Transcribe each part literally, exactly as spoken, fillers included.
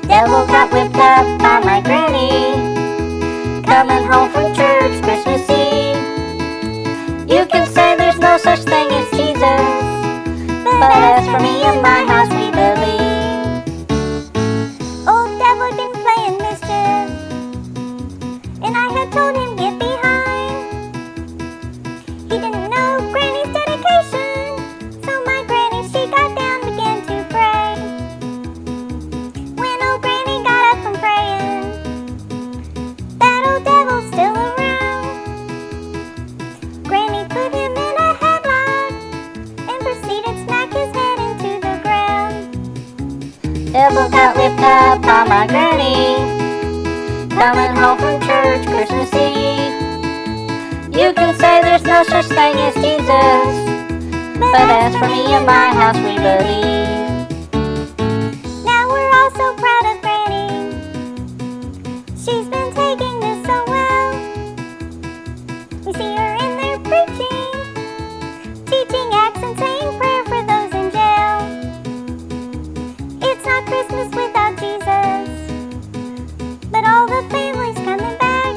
Devil got whipped up by my granny, coming home from church Christmas Eve. You can say there's no such thing as Jesus, but as for me and my house we believe. Old devil had been playing mischief, and I had told him get behind. He didn't know Granny's dedication, so my granny she got down and began to pray. When old Granny got up from praying, that old devil's still around. Granny put him in a headlock and proceeded to smack his head into the ground. Devil got whipped up by my granny, coming home from church Christmas Eve. You can say there's no such thing as Jesus, but as for me and my house we believe. Now we're all so proud of Granny. She's been taking this so well. We see her in there preaching, teaching acts and saying prayer for those in jail. It's not Christmas without Jesus, but all the family's coming back.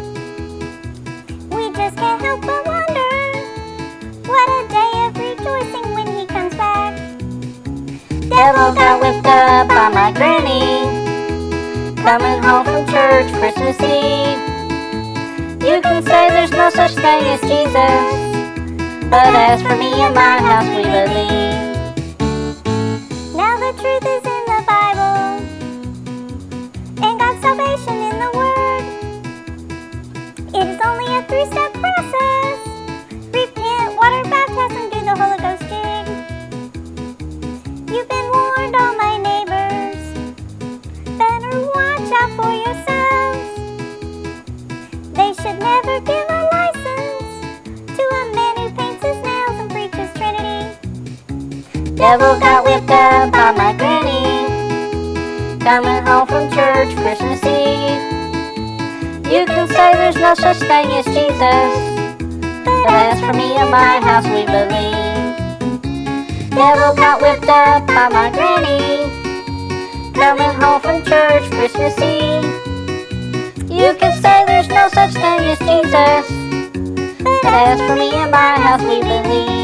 We just can't help but wonder, what a day of rejoicing when he comes back. Devil got whipped up by my granny, coming home from church Christmas Eve. You can say there's no such thing as Jesus, but as for me and my house we believe. Now the truth is in the Bible, and God's salvation in the Word. It is only a three-step process. Repent, water baptize, and do the Holy Ghost jig. You've been warned, all my neighbors. Better watch out for yourselves. They should never give a license to a man who paints his nails and preaches Trinity. Devil got whipped up by my granny, coming home from church Christmas Eve. You can say there's no such thing as Jesus, but as for me and my house we believe. Devil got whipped up by my granny, coming home from church Christmas Eve. You can say there's no such thing as Jesus, but as for me and my house we believe.